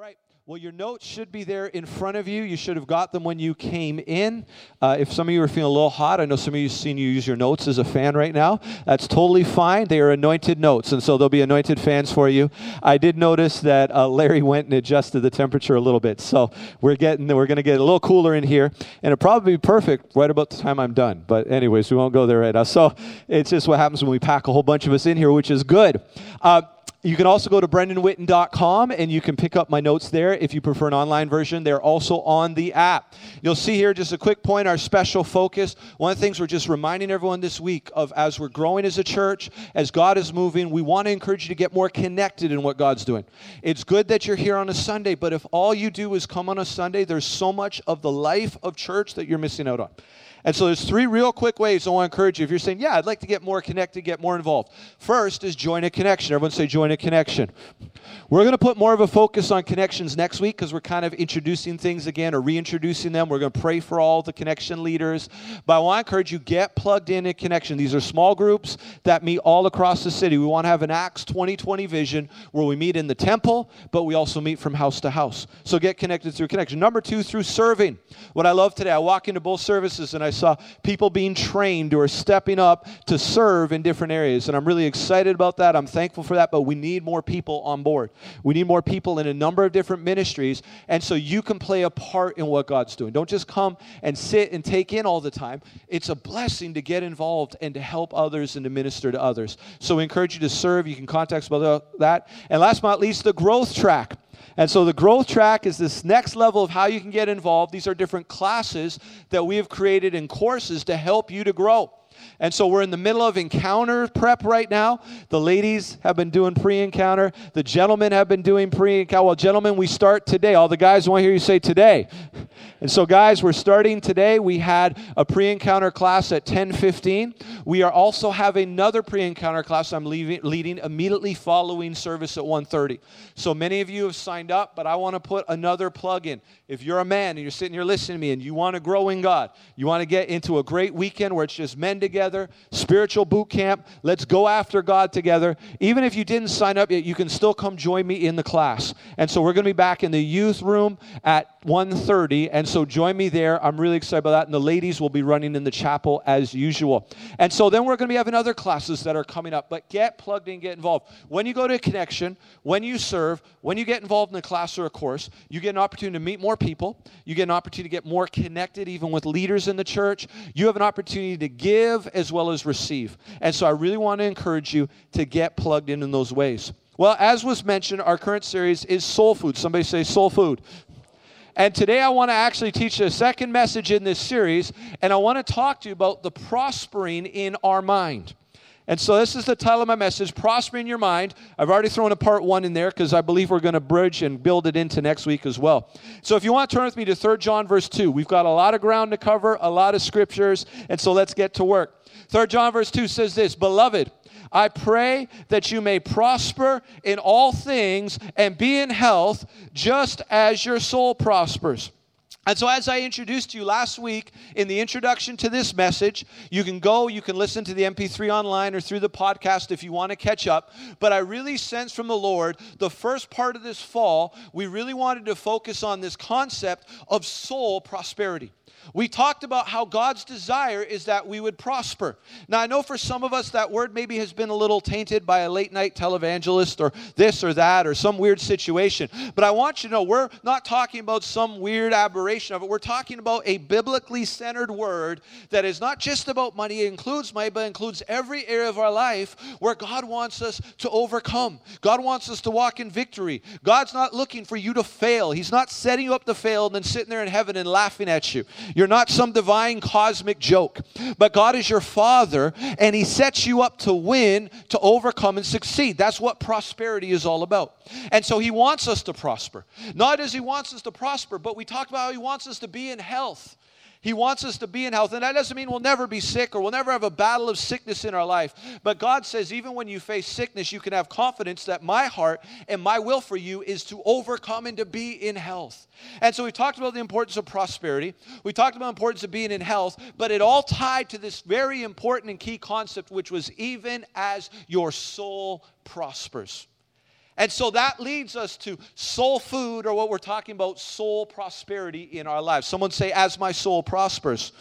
right. Well, your notes should be there in front of you. You should have got them when you came in. If some of you are feeling a little hot, I know some of you have seen you use your notes as a fan right now. That's totally fine. They are anointed notes, and so they'll be anointed fans for you. I did notice that Larry went and adjusted the temperature a little bit, so we're going to get a little cooler in here, and it'll probably be perfect right about the time I'm done. But anyways, we won't go there right now. So it's just what happens when we pack a whole bunch of us in here, which is good. You can also go to brendanwitten.com, and you can pick up my notes there if you prefer an online version. They're also on the app. You'll see here just a quick point, our special focus. One of the things we're just reminding everyone this week of, as we're growing as a church, as God is moving, we want to encourage you to get more connected in what God's doing. It's good that you're here on a Sunday, but if all you do is come on a Sunday, there's so much of the life of church that you're missing out on. And so there's 3 real quick ways I want to encourage you. If you're saying, yeah, I'd like to get more connected, get more involved. First is join a connection. Everyone say join a connection. We're going to put more of a focus on connections next week because we're kind of introducing things again or reintroducing them. We're going to pray for all the connection leaders. But I want to encourage you, get plugged in connection. These are small groups that meet all across the city. We want to have an Acts 2020 vision where we meet in the temple, but we also meet from house to house. So get connected through connection. Number 2, through serving. What I love today, I walk into both services and I saw people being trained or stepping up to serve in different areas. And I'm really excited about that. I'm thankful for that, but we need more people on board. We need more people in a number of different ministries, and so you can play a part in what God's doing. Don't just come and sit and take in all the time. It's a blessing to get involved and to help others and to minister to others. So we encourage you to serve. You can contact us about that. And last but not least, the growth track. And so the growth track is this next level of how you can get involved. These are different classes that we have created in courses to help you to grow. And so we're in the middle of encounter prep right now. The ladies have been doing pre-encounter. The gentlemen have been doing pre-encounter. Well, gentlemen, we start today. All the guys want to hear you say today. And so, guys, we're starting today. We had a pre-encounter class at 10:15. We are also having another pre-encounter class I'm leading immediately following service at 1:30. So many of you have signed up, but I want to put another plug in. If you're a man and you're sitting here listening to me and you want to grow in God, you want to get into a great weekend where it's just men together, spiritual boot camp, let's go after God together. Even if you didn't sign up yet, you can still come join me in the class. And so we're going to be back in the youth room at 1:30, and so join me there. I'm really excited about that, and the ladies will be running in the chapel as usual. And so then we're going to be having other classes that are coming up, but get plugged in, get involved. When you go to a connection, when you serve, when you get involved in a class or a course, you get an opportunity to meet more people. You get an opportunity to get more connected even with leaders in the church. You have an opportunity to give as well as receive. And so I really want to encourage you to get plugged in those ways. Well, as was mentioned, our current series is Soul Food. Somebody say Soul Food. And today I want to actually teach a second message in this series, and I want to talk to you about the prospering in our mind. And so this is the title of my message, Prospering Your Mind. I've already thrown a part 1 in there because I believe we're going to bridge and build it into next week as well. So if you want to turn with me to 3 John verse 2, we've got a lot of ground to cover, a lot of scriptures, and so let's get to work. 3 John verse 2 says this, Beloved, I pray that you may prosper in all things and be in health just as your soul prospers. And so as I introduced you last week in the introduction to this message, you can listen to the MP3 online or through the podcast if you want to catch up. But I really sense from the Lord, the first part of this fall, we really wanted to focus on this concept of soul prosperity. We talked about how God's desire is that we would prosper. Now, I know for some of us that word maybe has been a little tainted by a late-night televangelist or this or that or some weird situation. But I want you to know we're not talking about some weird aberration of it. We're talking about a biblically centered word that is not just about money. It includes money, but includes every area of our life where God wants us to overcome. God wants us to walk in victory. God's not looking for you to fail. He's not setting you up to fail and then sitting there in heaven and laughing at you. You're not some divine cosmic joke, but God is your Father, and He sets you up to win, to overcome, and succeed. That's what prosperity is all about. And so He wants us to prosper. Not as He wants us to prosper, but we talked about how He wants us to be in health. He wants us to be in health, and that doesn't mean we'll never be sick or we'll never have a battle of sickness in our life. But God says even when you face sickness, you can have confidence that my heart and my will for you is to overcome and to be in health. And so we talked about the importance of prosperity. We talked about the importance of being in health, but it all tied to this very important and key concept, which was even as your soul prospers. And so that leads us to soul food, or what we're talking about, soul prosperity in our lives. Someone say, as my soul prospers.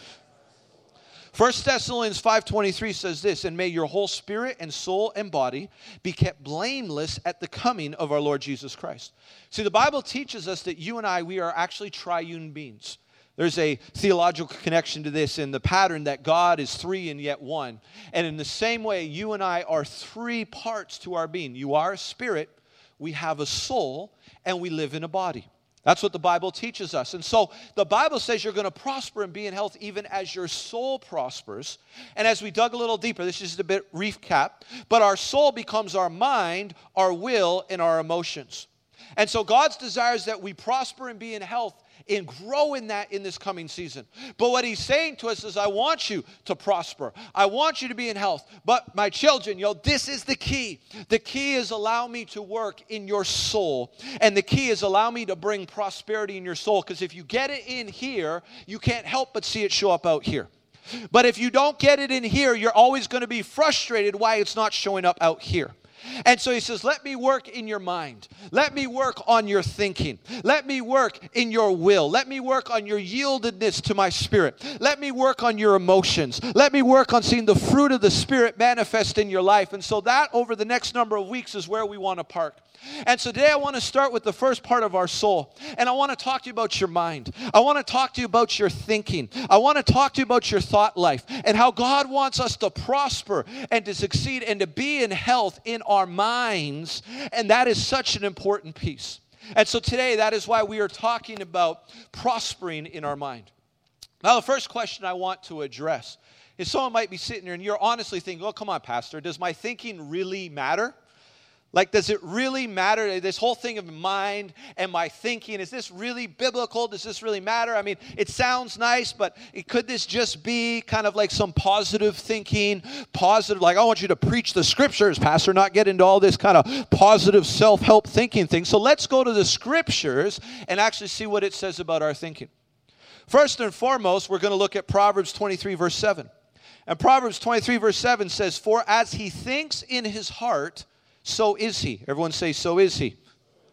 1 Thessalonians 5:23 says this, and may your whole spirit and soul and body be kept blameless at the coming of our Lord Jesus Christ. See, the Bible teaches us that you and I, we are actually triune beings. There's a theological connection to this in the pattern that God is three and yet one. And in the same way, you and I are three parts to our being. You are a spirit, we have a soul, and we live in a body. That's what the Bible teaches us. And so the Bible says you're going to prosper and be in health even as your soul prospers. And as we dug a little deeper, this is just a bit recap, but our soul becomes our mind, our will, and our emotions. And so God's desire is that we prosper and be in health and grow in that in this coming season. But what he's saying to us is, I want you to prosper. I want you to be in health. But my children, this is the key. The key is allow me to work in your soul. And the key is allow me to bring prosperity in your soul. Because if you get it in here, you can't help but see it show up out here. But if you don't get it in here, you're always going to be frustrated why it's not showing up out here. And so he says, let me work in your mind. Let me work on your thinking. Let me work in your will. Let me work on your yieldedness to my spirit. Let me work on your emotions. Let me work on seeing the fruit of the Spirit manifest in your life. And so that over the next number of weeks is where we want to park. And so today I want to start with the first part of our soul. And I want to talk to you about your mind. I want to talk to you about your thinking. I want to talk to you about your thought life and how God wants us to prosper and to succeed and to be in health in our minds. And that is such an important piece. And so today that is why we are talking about prospering in our mind. Now the first question I want to address is someone might be sitting there and you're honestly thinking, oh, come on, Pastor, does my thinking really matter? Like, does it really matter? This whole thing of mind and my thinking, is this really biblical? Does this really matter? I mean, it sounds nice, but could this just be kind of like some positive thinking, positive, like I want you to preach the scriptures, Pastor, not get into all this kind of positive self-help thinking thing. So let's go to the scriptures and actually see what it says about our thinking. First and foremost, we're going to look at Proverbs 23, verse 7. And Proverbs 23, verse 7 says, for as he thinks in his heart, so is he. Everyone say, so is he.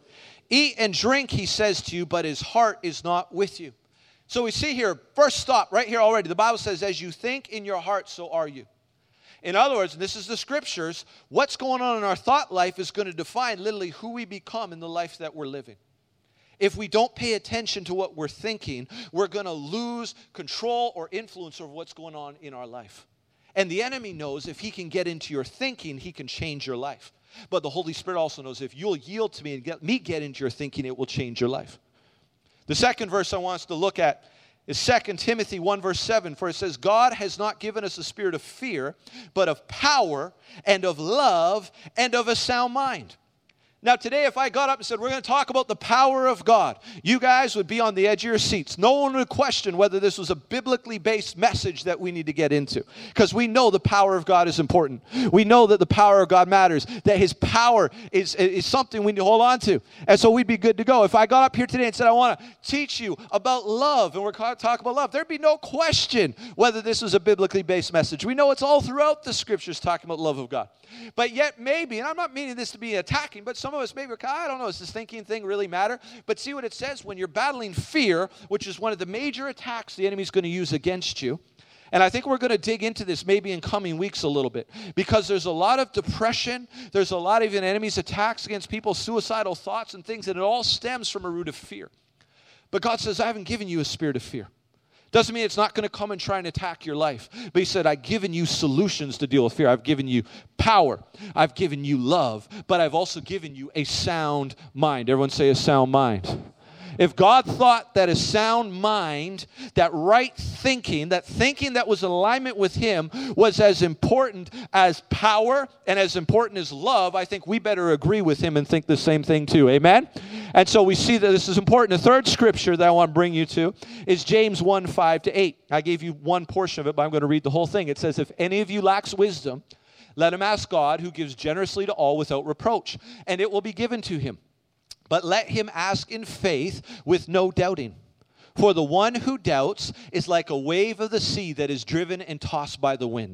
Eat and drink, he says to you, but his heart is not with you. So we see here, first stop right here already. The Bible says, as you think in your heart, so are you. In other words, and this is the scriptures, what's going on in our thought life is going to define literally who we become in the life that we're living. If we don't pay attention to what we're thinking, we're going to lose control or influence over what's going on in our life. And the enemy knows if he can get into your thinking, he can change your life. But the Holy Spirit also knows if you'll yield to me and get into your thinking, it will change your life. The second verse I want us to look at is 2 Timothy 1 verse 7. For it says, God has not given us a spirit of fear, but of power and of love and of a sound mind. Now today, if I got up and said, we're going to talk about the power of God, you guys would be on the edge of your seats. No one would question whether this was a biblically based message that we need to get into. Because we know the power of God is important. We know that the power of God matters. That his power is something we need to hold on to. And so we'd be good to go. If I got up here today and said, I want to teach you about love, and we're going to talk about love, there'd be no question whether this was a biblically based message. We know it's all throughout the scriptures talking about love of God. But yet maybe, and I'm not meaning this to be attacking, but some of us maybe, I don't know, does this thinking thing really matter? But see what it says, when you're battling fear, which is one of the major attacks the enemy's going to use against you. And I think we're going to dig into this maybe in coming weeks a little bit. Because there's a lot of depression. There's a lot of even enemy's attacks against people, suicidal thoughts and things. And it all stems from a root of fear. But God says, I haven't given you a spirit of fear. Doesn't mean it's not going to come and try and attack your life. But he said, I've given you solutions to deal with fear. I've given you power. I've given you love. But I've also given you a sound mind. Everyone say a sound mind. If God thought that a sound mind, that right thinking, that thinking that was in alignment with him was as important as power and as important as love, I think we better agree with him and think the same thing too. Amen? And so we see that this is important. The third scripture that I want to bring you to is James 1, 5-8. I gave you one portion of it, but I'm going to read the whole thing. It says, if any of you lacks wisdom, let him ask God, who gives generously to all without reproach, and it will be given to him. But let him ask in faith with no doubting. For the one who doubts is like a wave of the sea that is driven and tossed by the wind.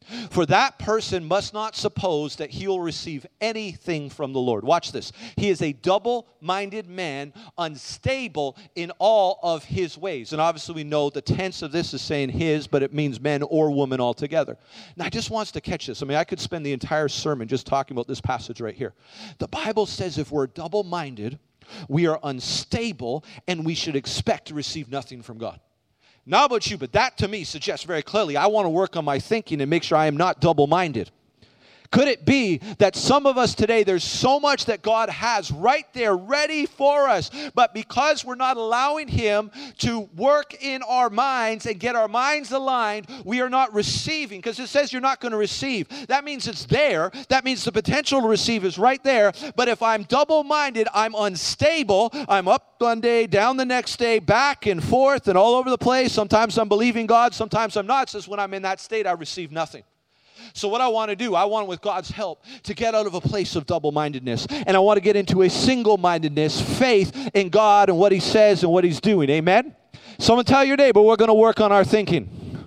For that person must not suppose that he will receive anything from the Lord. Watch this. He is a double-minded man, unstable in all of his ways. And obviously we know the tense of this is saying his, but it means men or woman altogether. Now I just want us to catch this. I mean, I could spend the entire sermon just talking about this passage right here. The Bible says if we're double-minded, we are unstable, and we should expect to receive nothing from God. Not about you, but that to me suggests very clearly I want to work on my thinking and make sure I am not double-minded. Could it be that some of us today, there's so much that God has right there ready for us, but because we're not allowing Him to work in our minds and get our minds aligned, we are not receiving, because it says you're not going to receive. That means it's there. That means the potential to receive is right there. But if I'm double-minded, I'm unstable. I'm up one day, down the next day, back and forth and all over the place. Sometimes I'm believing God, sometimes I'm not. It says when I'm in that state, I receive nothing. So what I want to do, I want with God's help to get out of a place of double-mindedness. And I want to get into a single-mindedness, faith in God and what He says and what He's doing. Amen? Someone tell your neighbor, we're going to work on our thinking.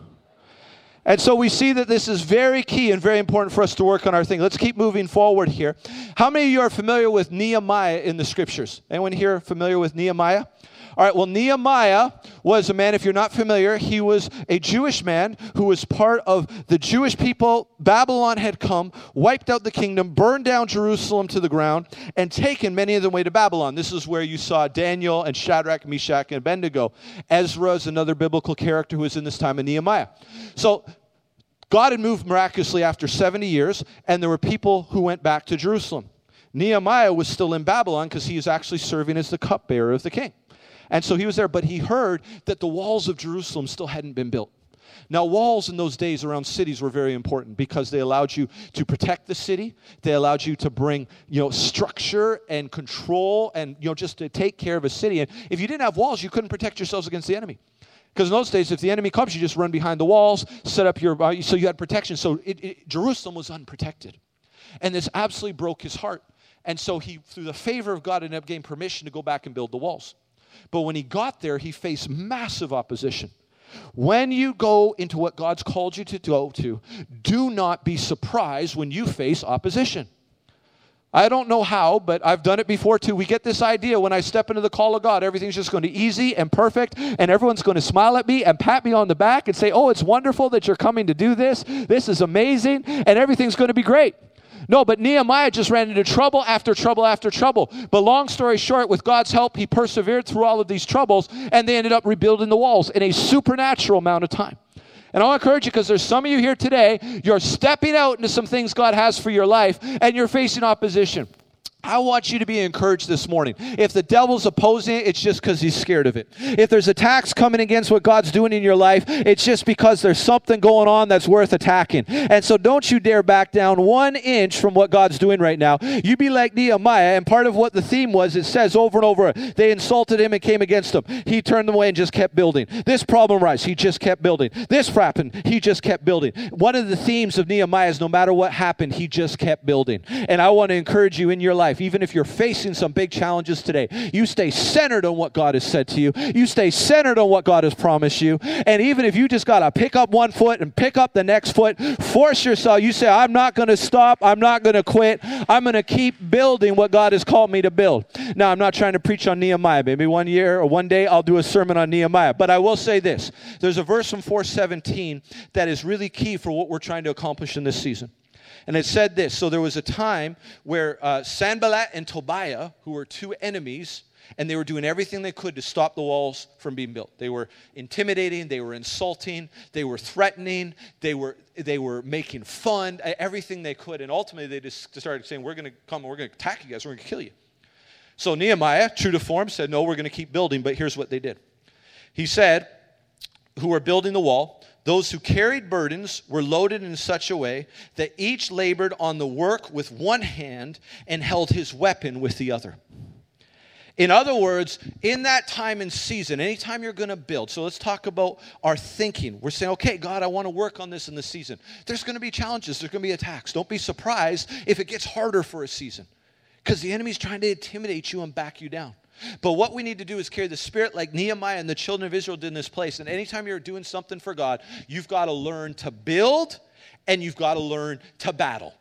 And so we see that this is very key and very important for us to work on our thinking. Let's keep moving forward here. How many of you are familiar with Nehemiah in the Scriptures? Anyone here familiar with Nehemiah? All right, well, Nehemiah was a man, if you're not familiar, he was a Jewish man who was part of the Jewish people. Babylon had come, wiped out the kingdom, burned down Jerusalem to the ground, and taken many of them away to Babylon. This is where you saw Daniel and Shadrach, Meshach, and Abednego. Ezra is another biblical character who was in this time of Nehemiah. So God had moved miraculously after 70 years, and there were people who went back to Jerusalem. Nehemiah was still in Babylon because he was actually serving as the cupbearer of the king. And so he was there, but he heard that the walls of Jerusalem still hadn't been built. Now, walls in those days around cities were very important because they allowed you to protect the city. They allowed you to bring, structure and control and, just to take care of a city. And if you didn't have walls, you couldn't protect yourselves against the enemy. Because in those days, if the enemy comes, you just run behind the walls, set up your, so you had protection. So Jerusalem was unprotected. And this absolutely broke his heart. And so he, through the favor of God, ended up getting permission to go back and build the walls. But when he got there, he faced massive opposition. When you go into what God's called you to go to, do not be surprised when you face opposition. I don't know how, but I've done it before too. We get this idea when I step into the call of God, everything's just going to be easy and perfect, and everyone's going to smile at me and pat me on the back and say, oh, it's wonderful that you're coming to do this. This is amazing, and everything's going to be great. No, but Nehemiah just ran into trouble after trouble after trouble. But long story short, with God's help, he persevered through all of these troubles, and they ended up rebuilding the walls in a supernatural amount of time. And I'll encourage you, because there's some of you here today, you're stepping out into some things God has for your life, and you're facing opposition. I want you to be encouraged this morning. If the devil's opposing it, it's just because he's scared of it. If there's attacks coming against what God's doing in your life, it's just because there's something going on that's worth attacking. And so don't you dare back down 1 inch from what God's doing right now. You be like Nehemiah, and part of what the theme was, it says over and over, they insulted him and came against him. He turned them away and just kept building. This problem arose, he just kept building. This happened, he just kept building. One of the themes of Nehemiah is no matter what happened, he just kept building. And I want to encourage you in your life, even if you're facing some big challenges today, you stay centered on what God has said to you. You stay centered on what God has promised you. And even if you just got to pick up one foot and pick up the next foot, force yourself. You say, I'm not going to stop. I'm not going to quit. I'm going to keep building what God has called me to build. Now, I'm not trying to preach on Nehemiah. Maybe one year or one day I'll do a sermon on Nehemiah. But I will say this. There's a verse from 4:17 that is really key for what we're trying to accomplish in this season. And it said this, so there was a time where Sanballat and Tobiah, who were two enemies, and they were doing everything they could to stop the walls from being built. They were intimidating, they were insulting, they were threatening, they were making fun, everything they could. And ultimately they just started saying, we're going to come and we're going to attack you guys, we're going to kill you. So Nehemiah, true to form, said, no, we're going to keep building, but here's what they did. He said, who were building the wall, those who carried burdens were loaded in such a way that each labored on the work with one hand and held his weapon with the other. In other words, in that time and season, anytime you're going to build, so let's talk about our thinking. We're saying, okay, God, I want to work on this in the season. There's going to be challenges. There's going to be attacks. Don't be surprised if it gets harder for a season, because the enemy's trying to intimidate you and back you down. But what we need to do is carry the Spirit like Nehemiah and the children of Israel did in this place. And anytime you're doing something for God, you've got to learn to build and you've got to learn to battle.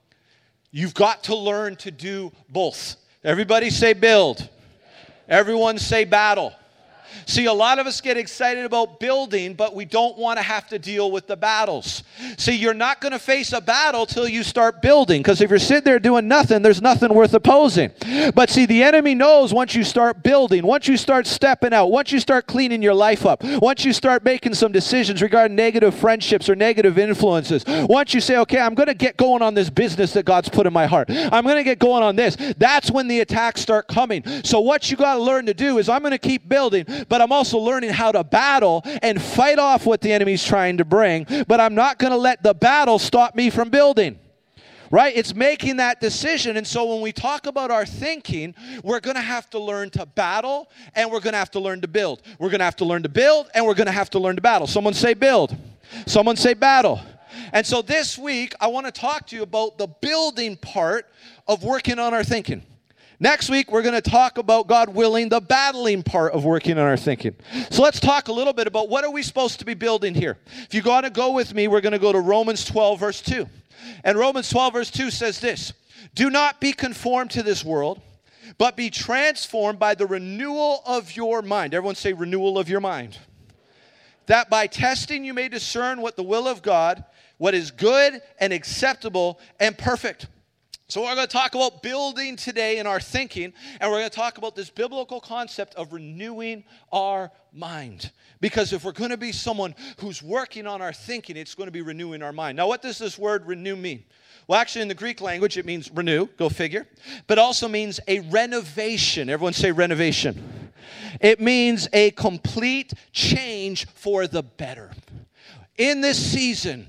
You've got to learn to do both. Everybody say build. Everyone say battle. See, a lot of us get excited about building, but we don't want to have to deal with the battles. See, you're not going to face a battle till you start building, because if you're sitting there doing nothing, there's nothing worth opposing. But see, the enemy knows once you start building, once you start stepping out, once you start cleaning your life up, once you start making some decisions regarding negative friendships or negative influences, once you say, okay, I'm going to get going on this business that God's put in my heart, I'm going to get going on this, that's when the attacks start coming. So what you got to learn to do is, I'm going to keep building, but I'm also learning how to battle and fight off what the enemy's trying to bring, but I'm not going to let the battle stop me from building. Right? It's making that decision. And so when we talk about our thinking, we're going to have to learn to battle, and we're going to have to learn to build. We're going to have to learn to build, and we're going to have to learn to battle. Someone say build. Someone say battle. And so this week, I want to talk to you about the building part of working on our thinking. Next week, we're going to talk about, God willing, the battling part of working on our thinking. So let's talk a little bit about what are we supposed to be building here. If you got to go with me, we're going to go to Romans 12, verse 2. And Romans 12, verse 2 says this: do not be conformed to this world, but be transformed by the renewal of your mind. Everyone say renewal of your mind. That by testing you may discern what the will of God, what is good and acceptable and perfect. So we're going to talk about building today in our thinking, and we're going to talk about this biblical concept of renewing our mind. Because if we're going to be someone who's working on our thinking, it's going to be renewing our mind. Now, what does this word renew mean? Well, actually, in the Greek language, it means renew, go figure, but also means a renovation. Everyone say renovation. It means a complete change for the better. In this season,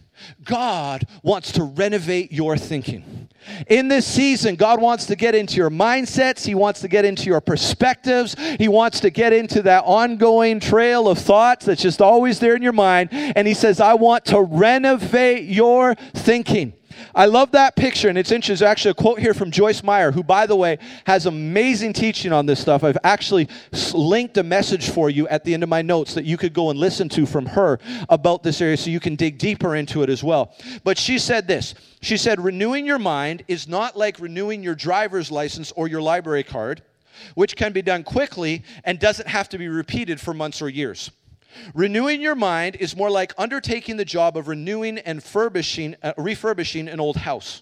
God wants to renovate your thinking. In this season, God wants to get into your mindsets. He wants to get into your perspectives. He wants to get into that ongoing trail of thoughts that's just always there in your mind. And he says, I want to renovate your thinking. I love that picture, and it's interesting. There's actually a quote here from Joyce Meyer, who, by the way, has amazing teaching on this stuff. I've actually linked a message for you at the end of my notes that you could go and listen to from her about this area so you can dig deeper into it as well. But she said this. She said, renewing your mind is not like renewing your driver's license or your library card, which can be done quickly and doesn't have to be repeated for months or years. Renewing your mind is more like undertaking the job of renewing and refurbishing an old house.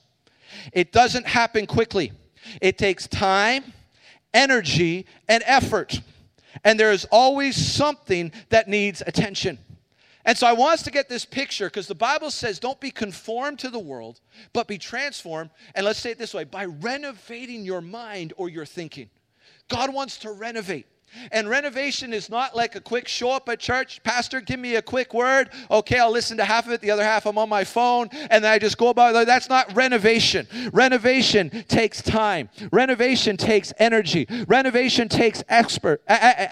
It doesn't happen quickly. It takes time, energy, and effort. And there is always something that needs attention. And so I want us to get this picture, because the Bible says don't be conformed to the world, but be transformed. And let's say it this way, by renovating your mind or your thinking. God wants to renovate. And renovation is not like a quick show up at church. Pastor, give me a quick word. Okay, I'll listen to half of it. The other half I'm on my phone. And then I just go about it. That's not renovation. Renovation takes time. Renovation takes energy. Renovation takes effort.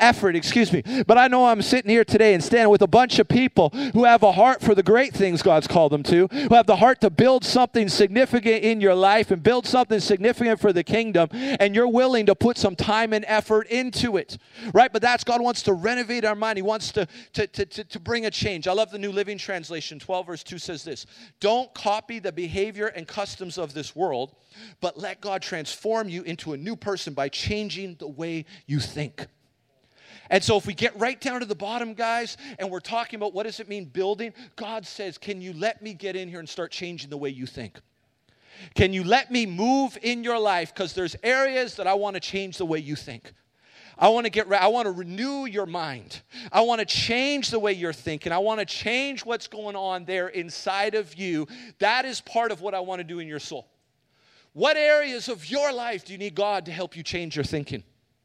But I know I'm sitting here today and standing with a bunch of people who have a heart for the great things God's called them to, who have the heart to build something significant in your life and build something significant for the kingdom. And you're willing to put some time and effort into it. Right? But that's God wants to renovate our mind. He wants to bring a change. I love the New Living Translation. 12 verse 2 says this: don't copy the behavior and customs of this world, but let God transform you into a new person by changing the way you think. And so if we get right down to the bottom, guys, and we're talking about what does it mean building, God says, can you let me get in here and start changing the way you think? Can you let me move in your life? Because there's areas that I want to change the way you think. I want to renew your mind. I want to change the way you're thinking. I want to change what's going on there inside of you. That is part of what I want to do in your soul. What areas of your life do you need God to help you change your thinking?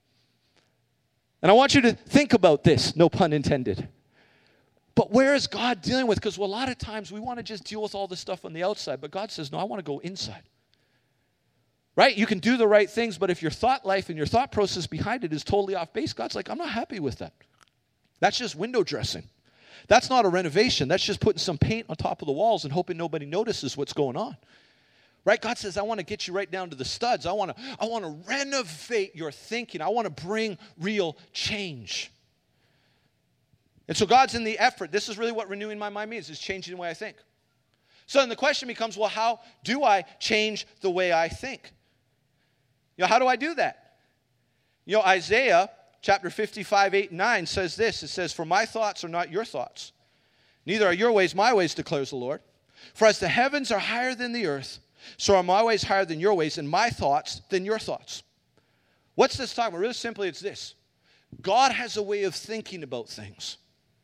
And I want you to think about this, no pun intended. But where is God dealing with? Because a lot of times we want to just deal with all this stuff on the outside, but God says, no, I want to go inside. Right? You can do the right things, but if your thought life and your thought process behind it is totally off base, God's like, I'm not happy with that. That's just window dressing. That's not a renovation. That's just putting some paint on top of the walls and hoping nobody notices what's going on. Right? God says, I want to get you right down to the studs. I want to renovate your thinking. I want to bring real change. And so God's in the effort. This is really what renewing my mind means, is changing the way I think. So then the question becomes, well, how do I change the way I think? How do I do that? Isaiah chapter 55, 8 and 9 says this. It says, for my thoughts are not your thoughts. Neither are your ways my ways, declares the Lord. For as the heavens are higher than the earth, so are my ways higher than your ways, and my thoughts than your thoughts. What's this talking about? Really simply, it's this. God has a way of thinking about things.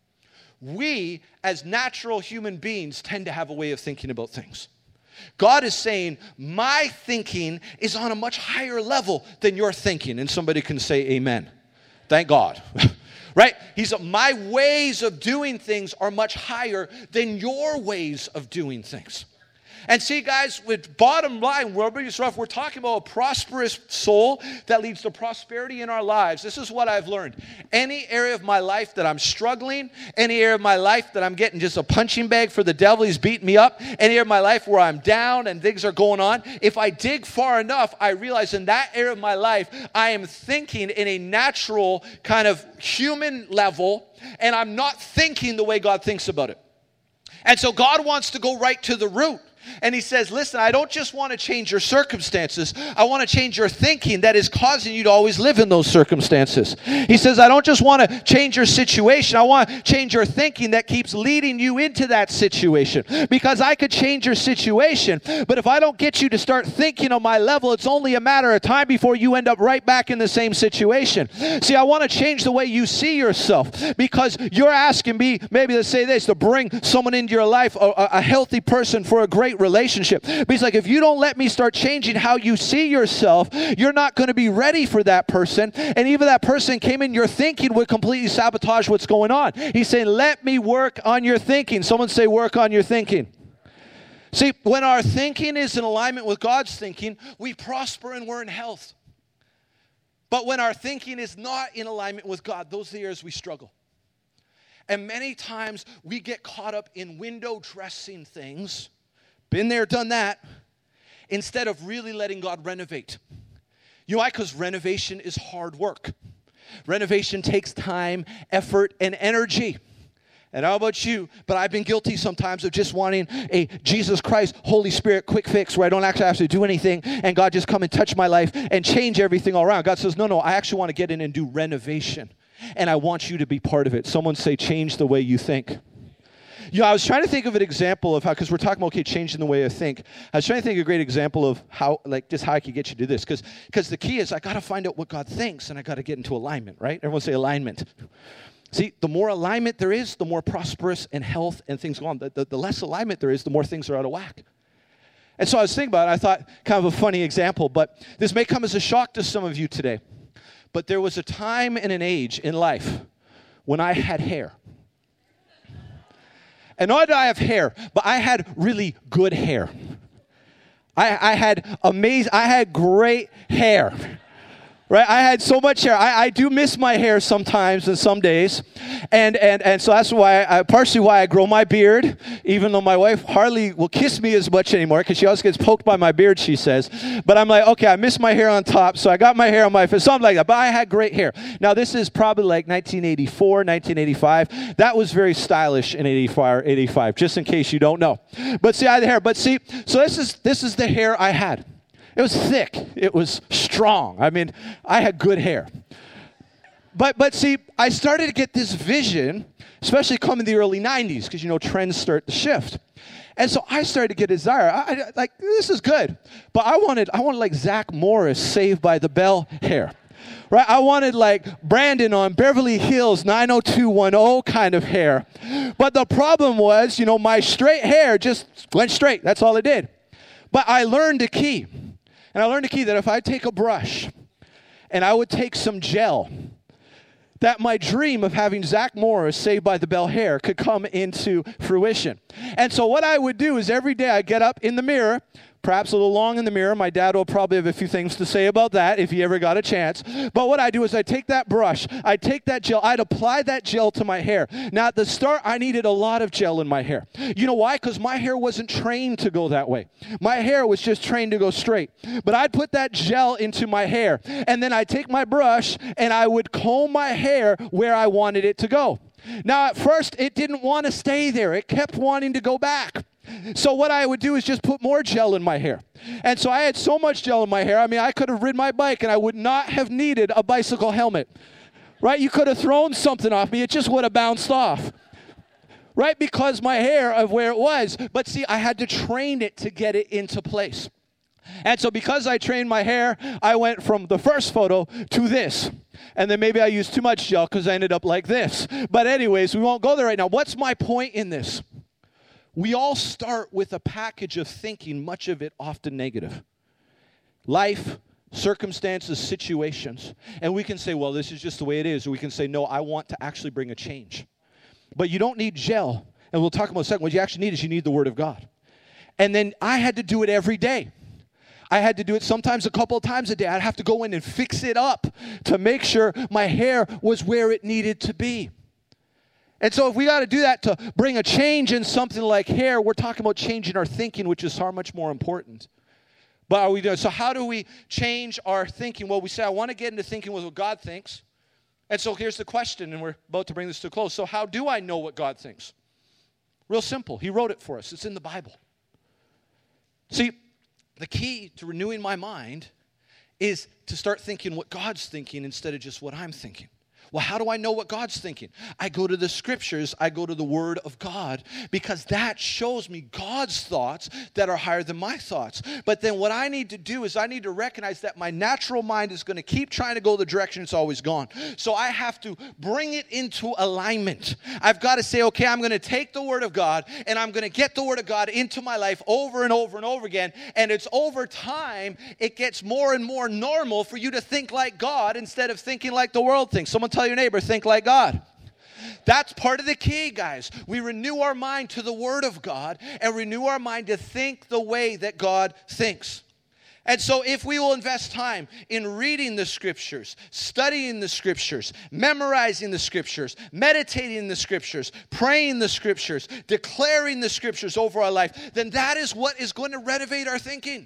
We, as natural human beings, tend to have a way of thinking about things. God is saying, my thinking is on a much higher level than your thinking. And somebody can say amen. Thank God. Right? My ways of doing things are much higher than your ways of doing things. And see, guys, with bottom line, we're talking about a prosperous soul that leads to prosperity in our lives. This is what I've learned. Any area of my life that I'm struggling, any area of my life that I'm getting just a punching bag for the devil, he's beating me up, any area of my life where I'm down and things are going on, if I dig far enough, I realize in that area of my life, I am thinking in a natural kind of human level, and I'm not thinking the way God thinks about it. And so God wants to go right to the root. And he says, listen, I don't just want to change your circumstances. I want to change your thinking that is causing you to always live in those circumstances. He says, I don't just want to change your situation. I want to change your thinking that keeps leading you into that situation. Because I could change your situation, but if I don't get you to start thinking on my level, it's only a matter of time before you end up right back in the same situation. See, I want to change the way you see yourself, because you're asking me, maybe let's say this, to bring someone into your life, a healthy person for a great relationship. But he's like, if you don't let me start changing how you see yourself, you're not going to be ready for that person. And even that person came in, your thinking would completely sabotage what's going on. He's saying, let me work on your thinking. Someone say, work on your thinking. See, when our thinking is in alignment with God's thinking, we prosper and we're in health. But when our thinking is not in alignment with God, those are the areas we struggle. And many times we get caught up in window dressing things. Been there, done that, instead of really letting God renovate. You know why? Because renovation is hard work. Renovation takes time, effort, and energy. And how about you? But I've been guilty sometimes of just wanting a Jesus Christ, Holy Spirit quick fix where I don't actually have to do anything and God just come and touch my life and change everything all around. God says, no, I actually want to get in and do renovation. And I want you to be part of it. Someone say, change the way you think. I was trying to think of an example of how, because we're talking about, changing the way I think. I was trying to think of a great example of how, just how I could get you to do this. Because the key is I got to find out what God thinks, and I got to get into alignment, right? Everyone say alignment. See, the more alignment there is, the more prosperous and health and things go on. The less alignment there is, the more things are out of whack. And so I was thinking about it. I thought, kind of a funny example, but this may come as a shock to some of you today. But there was a time and an age in life when I had hair. And not did I have hair, but I had really good hair. I had great hair. Right? I had so much hair. I do miss my hair sometimes and some days. And so that's partially why I grow my beard, even though my wife hardly will kiss me as much anymore because she always gets poked by my beard, she says. But I'm like, okay, I miss my hair on top, so I got my hair on my face, something like that. But I had great hair. Now, this is probably like 1984, 1985. That was very stylish in 85, just in case you don't know. But see, I had hair. But see, so this is the hair I had. It was thick. It was strong. I mean, I had good hair. But see, I started to get this vision, especially coming in the early 90s, because, trends start to shift. And so I started to get a desire. This is good. But I wanted like Zach Morris, Saved by the Bell hair. Right? I wanted like Brandon on Beverly Hills 90210 kind of hair. But the problem was, my straight hair just went straight. That's all it did. But I learned a key. And I learned a key that if I take a brush and I would take some gel, that my dream of having Zach Morris, Saved by the Bell hair, could come into fruition. And so what I would do is every day I'd get up in the mirror, perhaps a little long in the mirror. My dad will probably have a few things to say about that if he ever got a chance. But what I do is I take that brush, I take that gel, I'd apply that gel to my hair. Now at the start, I needed a lot of gel in my hair. You know why? Because my hair wasn't trained to go that way. My hair was just trained to go straight. But I'd put that gel into my hair, and then I'd take my brush and I would comb my hair where I wanted it to go. Now at first, it didn't want to stay there. It kept wanting to go back. So what I would do is just put more gel in my hair. And so I had so much gel in my hair, I mean, I could have ridden my bike and I would not have needed a bicycle helmet. Right? You could have thrown something off me. It just would have bounced off. Right? Because my hair of where it was. But see, I had to train it to get it into place. And so because I trained my hair, I went from the first photo to this. And then maybe I used too much gel because I ended up like this. But anyways, we won't go there right now. What's my point in this? We all start with a package of thinking, much of it often negative. Life, circumstances, situations. And we can say, well, this is just the way it is. Or we can say, no, I want to actually bring a change. But you don't need gel. And we'll talk about in a second. What you actually need is you need the Word of God. And then I had to do it every day. I had to do it sometimes a couple of times a day. I'd have to go in and fix it up to make sure my hair was where it needed to be. And so if we got to do that to bring a change in something like hair, we're talking about changing our thinking, which is far much more important. But are we doing? So how do we change our thinking? Well, we say, I want to get into thinking with what God thinks. And so here's the question, and we're about to bring this to a close. So how do I know what God thinks? Real simple. He wrote it for us. It's in the Bible. See, the key to renewing my mind is to start thinking what God's thinking instead of just what I'm thinking. Well, how do I know what God's thinking? I go to the scriptures, I go to the Word of God, because that shows me God's thoughts that are higher than my thoughts. But then what I need to do is I need to recognize that my natural mind is going to keep trying to go the direction it's always gone. So I have to bring it into alignment. I've got to say, okay, I'm going to take the Word of God, and I'm going to get the Word of God into my life over and over and over again. And it's over time, it gets more and more normal for you to think like God instead of thinking like the world thinks. Someone tell your neighbor, think like God. That's part of the key, guys. We renew our mind to the Word of God and renew our mind to think the way that God thinks. And so if we will invest time in reading the Scriptures, studying the Scriptures, memorizing the Scriptures, meditating in the Scriptures, praying the Scriptures, declaring the Scriptures over our life, then that is what is going to renovate our thinking.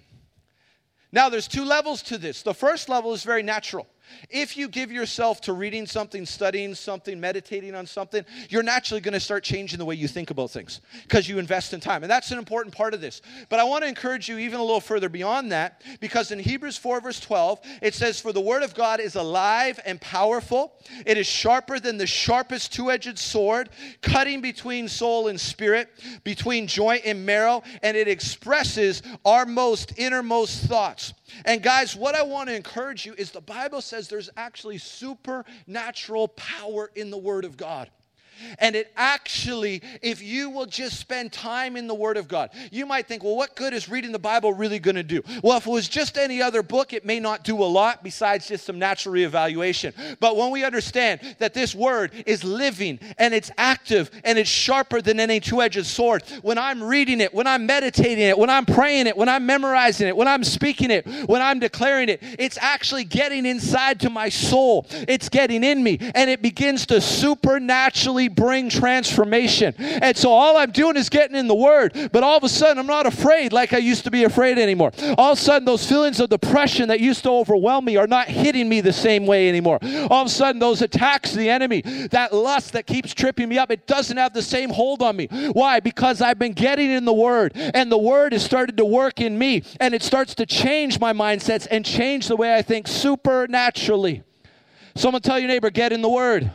Now, there's two levels to this. The first level is very natural. If you give yourself to reading something, studying something, meditating on something, you're naturally going to start changing the way you think about things because you invest in time. And that's an important part of this. But I want to encourage you even a little further beyond that, because in Hebrews 4 verse 12, it says, "For the Word of God is alive and powerful. It is sharper than the sharpest two-edged sword, cutting between soul and spirit, between joint and marrow, and it expresses our most innermost thoughts." And guys, what I want to encourage you is the Bible says there's actually supernatural power in the Word of God. And it actually, if you will just spend time in the Word of God, you might think, well, what good is reading the Bible really going to do? Well, if it was just any other book, it may not do a lot besides just some natural reevaluation. But when we understand that this Word is living and it's active and it's sharper than any two-edged sword, when I'm reading it, when I'm meditating it, when I'm praying it, when I'm memorizing it, when I'm speaking it, when I'm declaring it, it's actually getting inside to my soul. It's getting in me, and it begins to supernaturally bring transformation. And so all I'm doing is getting in the Word, but all of a sudden I'm not afraid like I used to be afraid anymore. All of a sudden those feelings of depression that used to overwhelm me are not hitting me the same way anymore. All of a sudden those attacks of the enemy, that lust that keeps tripping me up, it doesn't have the same hold on me. Why? Because I've been getting in the Word, and the Word has started to work in me, and it starts to change my mindsets and change the way I think supernaturally. Someone tell your neighbor, get in the Word.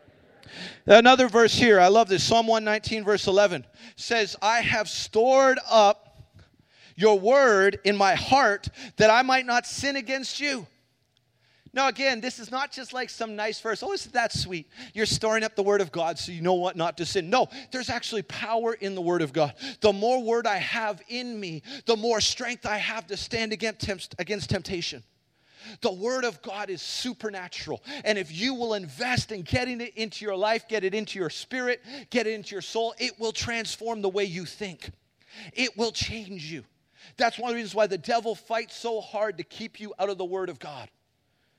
Another verse here, I love this. Psalm 119 verse 11 says, "I have stored up your word in my heart that I might not sin against you." Now again, this is not just like some nice verse. Oh, isn't that sweet? You're storing up the Word of God so you know what not to sin. No, there's actually power in the Word of God. The more Word I have in me, the more strength I have to stand against temptation. The Word of God is supernatural. And if you will invest in getting it into your life, get it into your spirit, get it into your soul, it will transform the way you think. It will change you. That's one of the reasons why the devil fights so hard to keep you out of the Word of God.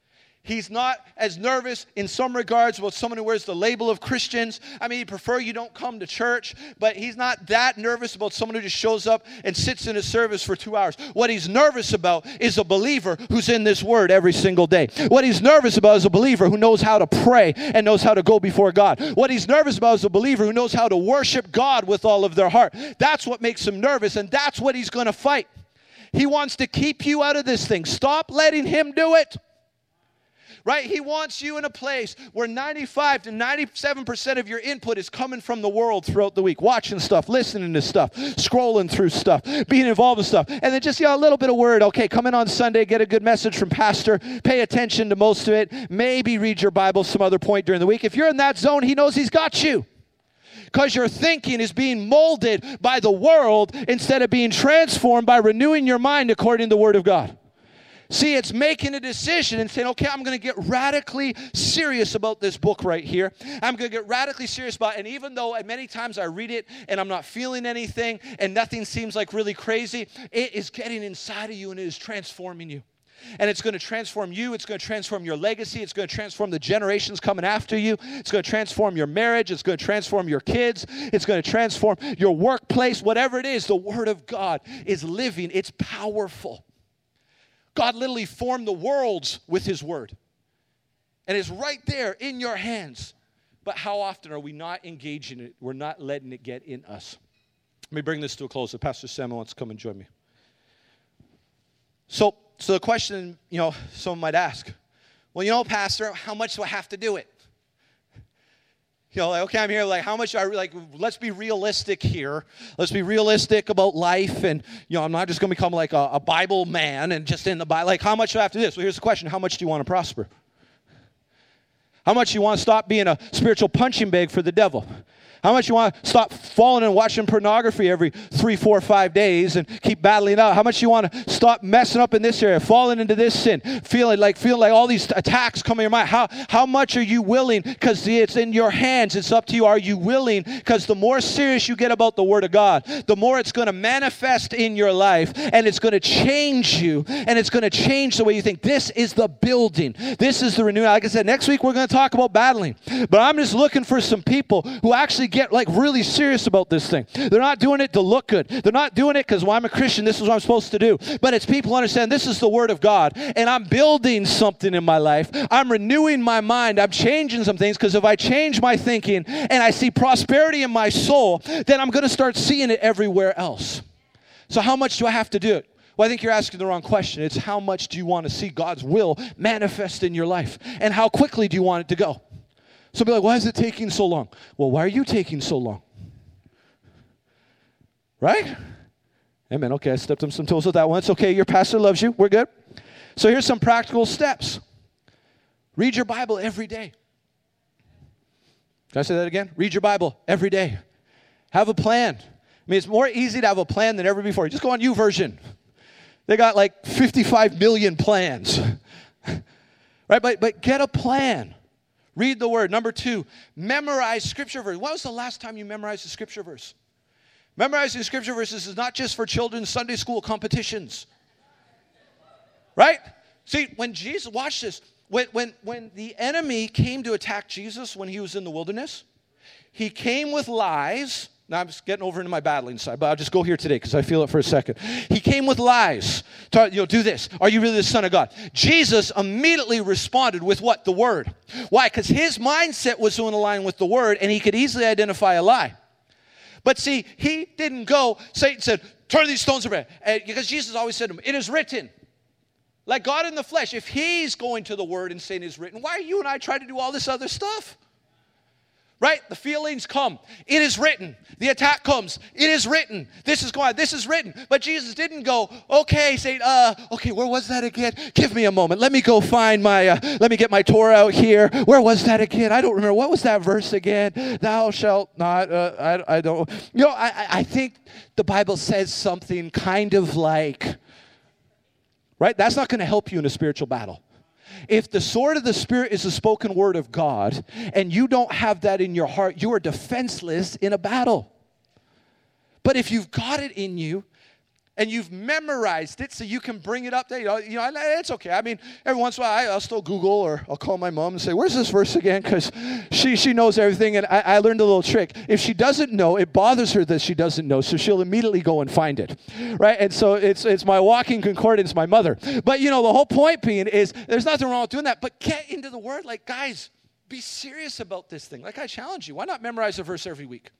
He's not as nervous in some regards about someone who wears the label of Christians. I mean, he'd prefer you don't come to church, but he's not that nervous about someone who just shows up and sits in a service for 2 hours. What he's nervous about is a believer who's in this word every single day. What he's nervous about is a believer who knows how to pray and knows how to go before God. What he's nervous about is a believer who knows how to worship God with all of their heart. That's what makes him nervous, and that's what he's going to fight. He wants to keep you out of this thing. Stop letting him do it. Right? He wants you in a place where 95 to 97% of your input is coming from the world throughout the week. Watching stuff, listening to stuff, scrolling through stuff, being involved in stuff. And then just, a little bit of word. Okay, come in on Sunday, get a good message from pastor. Pay attention to most of it. Maybe read your Bible some other point during the week. If you're in that zone, he knows he's got you. Because your thinking is being molded by the world instead of being transformed by renewing your mind according to the Word of God. See, it's making a decision and saying, okay, I'm going to get radically serious about this book right here. I'm going to get radically serious about it. And even though many times I read it and I'm not feeling anything and nothing seems like really crazy, it is getting inside of you and it is transforming you. And it's going to transform you. It's going to transform your legacy. It's going to transform the generations coming after you. It's going to transform your marriage. It's going to transform your kids. It's going to transform your workplace. Whatever it is, the Word of God is living. It's powerful. God literally formed the worlds with His Word. And it's right there in your hands. But how often are we not engaging it? We're not letting it get in us. Let me bring this to a close. Pastor Samuel wants to come and join me. So the question, someone might ask, well, Pastor, how much do I have to do it? Okay, I'm here, how much, let's be realistic here. Let's be realistic about life, and, I'm not just going to become a Bible man and just in the Bible. How much do I have to do this? Well, here's the question. How much do you want to prosper? How much do you want to stop being a spiritual punching bag for the devil? How much you want to stop falling and watching pornography every 3, 4, 5 days and keep battling out? How much you want to stop messing up in this area, falling into this sin, feeling like all these attacks come in your mind? How much are you willing? Because it's in your hands. It's up to you. Are you willing? Because the more serious you get about the Word of God, the more it's going to manifest in your life, and it's going to change you, and it's going to change the way you think. This is the building. This is the renewal. Like I said, next week we're going to talk about battling. But I'm just looking for some people who actually get really serious about this thing. They're not doing it to look good. They're not doing it because, I'm a Christian, this is what I'm supposed to do. But it's people who understand this is the Word of God, and I'm building something in my life. I'm renewing my mind. I'm changing some things, because if I change my thinking and I see prosperity in my soul, then I'm going to start seeing it everywhere else. So how much do I have to do it? Well, I think you're asking the wrong question. It's how much do you want to see God's will manifest in your life? And how quickly do you want it to go? So be like, why is it taking so long? Well, why are you taking so long? Right? Amen. Okay, I stepped on some toes with that one. It's okay. Your pastor loves you. We're good. So here's some practical steps. Read your Bible every day. Can I say that again? Read your Bible every day. Have a plan. It's more easy to have a plan than ever before. Just go on YouVersion. They got 55 million plans. Right? But get a plan. Read the Word. Number 2, memorize Scripture verse. When was the last time you memorized a Scripture verse? Memorizing Scripture verses is not just for children's Sunday school competitions. Right? See, when Jesus, watch this. When the enemy came to attack Jesus when he was in the wilderness, he came with lies. Now, I'm just getting over into my battling side, but I'll just go here today because I feel it for a second. He came with lies. Do this. Are you really the Son of God? Jesus immediately responded with what? The Word. Why? Because his mindset was in line with the Word, and he could easily identify a lie. But see, he didn't go, Satan said, turn these stones to bread. Because Jesus always said to him, it is written. Like God in the flesh, if he's going to the Word and saying it is written, why are you and I trying to do all this other stuff? Right? The feelings come. It is written. The attack comes. It is written. This is going on. This is written. But Jesus didn't go, okay, say, okay, where was that again? Give me a moment. Let me go find let me get my Torah out here. Where was that again? I don't remember. What was that verse again? Thou shalt not, I don't. I think the Bible says something kind of like, right? That's not going to help you in a spiritual battle. If the sword of the Spirit is the spoken word of God, and you don't have that in your heart, you are defenseless in a battle. But if you've got it in you, And you've memorized it so you can bring it up there. It's okay. I mean, every once in a while, I'll still Google or I'll call my mom and say, where's this verse again? Because she knows everything. And I learned a little trick. If she doesn't know, it bothers her that she doesn't know. So she'll immediately go and find it, right? And so it's my walking concordance, my mother. But, the whole point being is there's nothing wrong with doing that. But get into the Word. Like, guys, be serious about this thing. Like I challenge you. Why not memorize a verse every week?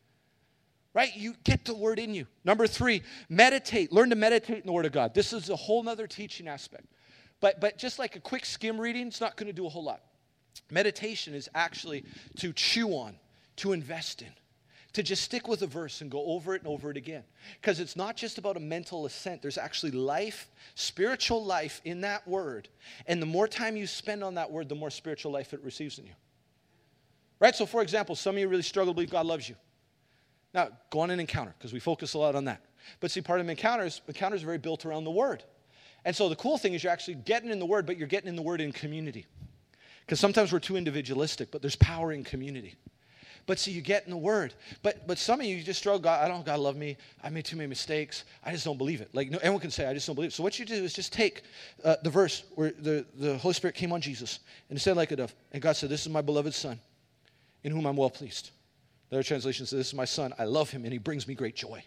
Right? You get the Word in you. Number 3, meditate. Learn to meditate in the Word of God. This is a whole other teaching aspect. But just like a quick skim reading, it's not going to do a whole lot. Meditation is actually to chew on, to invest in, to just stick with a verse and go over it and over it again. Because it's not just about a mental assent. There's actually life, spiritual life in that Word. And the more time you spend on that Word, the more spiritual life it receives in you. Right? So for example, some of you really struggle to believe God loves you. Now, go on an encounter, because we focus a lot on that. But see, part of encounters are very built around the Word. And so the cool thing is you're actually getting in the Word, but you're getting in the Word in community. Because sometimes we're too individualistic, but there's power in community. But see, you get in the Word. But some of you just struggle, God love me. I made too many mistakes. I just don't believe it. Like, no, everyone can say, I just don't believe it. So what you do is just take the verse where the Holy Spirit came on Jesus, and it said like a dove. And God said, this is my beloved Son, in whom I'm well pleased. The other translation says, this is my Son, I love him, and he brings me great joy.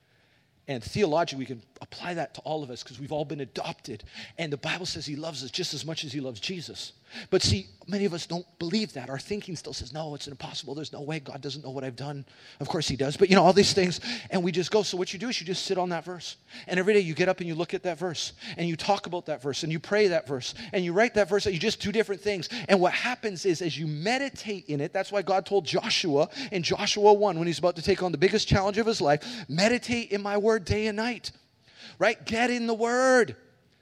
And theologically, we can apply that to all of us because we've all been adopted. And the Bible says he loves us just as much as he loves Jesus. But see, many of us don't believe that. Our thinking still says, no, it's impossible. There's no way. God doesn't know what I've done. Of course he does. But all these things. And we just go. So what you do is you just sit on that verse. And every day you get up and you look at that verse. And you talk about that verse. And you pray that verse. And you write that verse. And you just do different things. And what happens is as you meditate in it, that's why God told Joshua in Joshua 1, when he's about to take on the biggest challenge of his life, meditate in my word day and night. Right? Get in the Word.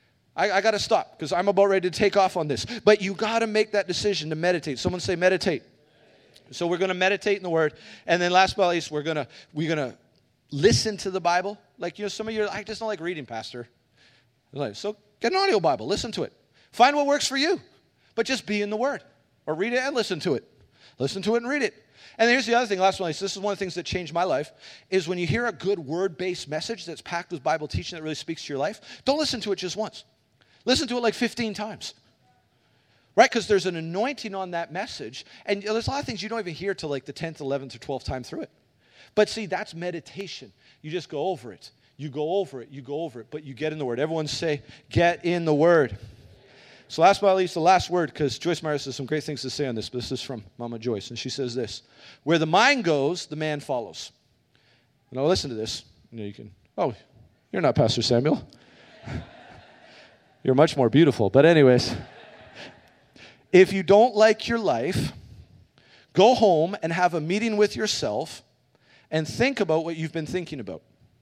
I got to stop because I'm about ready to take off on this. But you got to make that decision to meditate. Someone say meditate. So we're going to meditate in the Word. And then last but not least, we're going to listen to the Bible. Like, some of you are, I just don't like reading, Pastor. So get an audio Bible. Listen to it. Find what works for you. But just be in the Word. Or read it and listen to it. Listen to it and read it. And here's the other thing, last one, this is one of the things that changed my life, is when you hear a good word-based message that's packed with Bible teaching that really speaks to your life, don't listen to it just once. Listen to it like 15 times. Right? Because there's an anointing on that message, and there's a lot of things you don't even hear till like the 10th, 11th, or 12th time through it. But see, that's meditation. You just go over it. You go over it. You go over it. But you get in the Word. Everyone say, get in the Word. So last but not least, the last word, because Joyce Meyer has some great things to say on this, but this is from Mama Joyce, and she says this: where the mind goes, the man follows. Now listen to this. You can, you're not Pastor Samuel. You're much more beautiful. But anyways, if you don't like your life, go home and have a meeting with yourself and think about what you've been thinking about.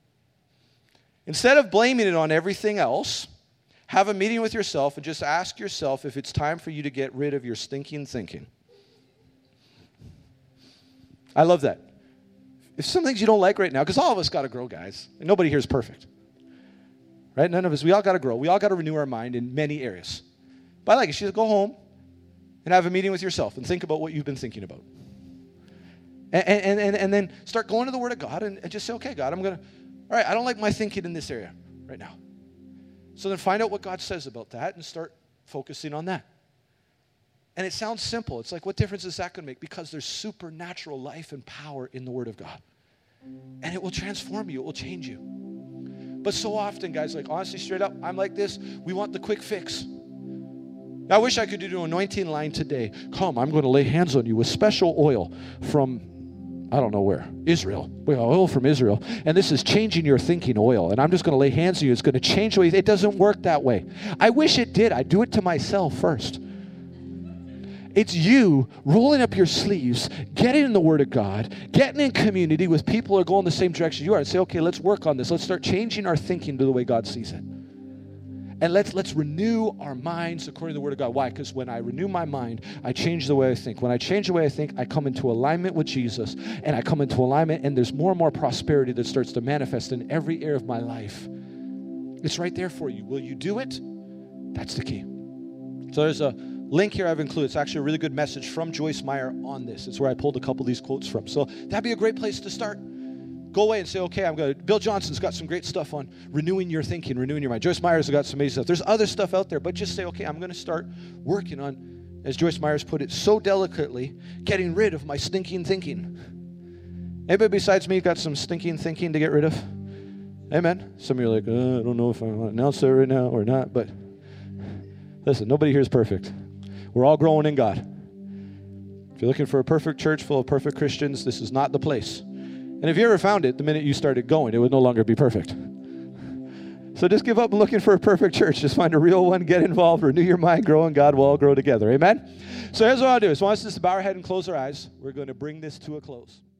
Instead of blaming it on everything else, have a meeting with yourself and just ask yourself if it's time for you to get rid of your stinking thinking. I love that. If some things you don't like right now, because all of us got to grow, guys. And nobody here is perfect. Right? None of us. We all got to grow. We all got to renew our mind in many areas. But I like it. You should go home and have a meeting with yourself and think about what you've been thinking about. And then start going to the Word of God and just say, okay, God, all right, I don't like my thinking in this area right now. So then find out what God says about that and start focusing on that. And it sounds simple. It's like, what difference is that going to make? Because there's supernatural life and power in the Word of God. And it will transform you. It will change you. But so often, guys, like honestly, straight up, I'm like this. We want the quick fix. I wish I could do an anointing line today. Come, I'm going to lay hands on you with special oil from, I don't know where, Israel. We got oil from Israel. And this is changing your thinking oil. And I'm just going to lay hands on you. It's going to change the way. It doesn't work that way. I wish it did. I do it to myself first. It's you rolling up your sleeves, getting in the Word of God, getting in community with people who are going the same direction you are, and say, okay, let's work on this. Let's start changing our thinking to the way God sees it. And let's renew our minds according to the Word of God. Why? Because when I renew my mind, I change the way I think. When I change the way I think, I come into alignment with Jesus, and I come into alignment, and there's more and more prosperity that starts to manifest in every area of my life. It's right there for you. Will you do it? That's the key. So there's a link here I've included. It's actually a really good message from Joyce Meyer on this. It's where I pulled a couple of these quotes from. So that'd be a great place to start. go away and say, okay, Bill Johnson's got some great stuff on renewing your thinking, renewing your mind. Joyce Myers has got some amazing stuff. There's other stuff out there, but just say, okay, I'm going to start working on, as Joyce Myers put it so delicately, getting rid of my stinking thinking. Anybody besides me got some stinking thinking to get rid of? Amen. Some of you are like, I don't know if I want to announce that right now or not, but listen, nobody here is perfect. We're all growing in God. If you're looking for a perfect church full of perfect Christians, this is not the place. And if you ever found it, the minute you started going, it would no longer be perfect. So just give up looking for a perfect church. Just find a real one, get involved, renew your mind, grow in God. We'll all grow together. Amen? So here's what I'll do. I want us to bow our head and close our eyes. We're going to bring this to a close.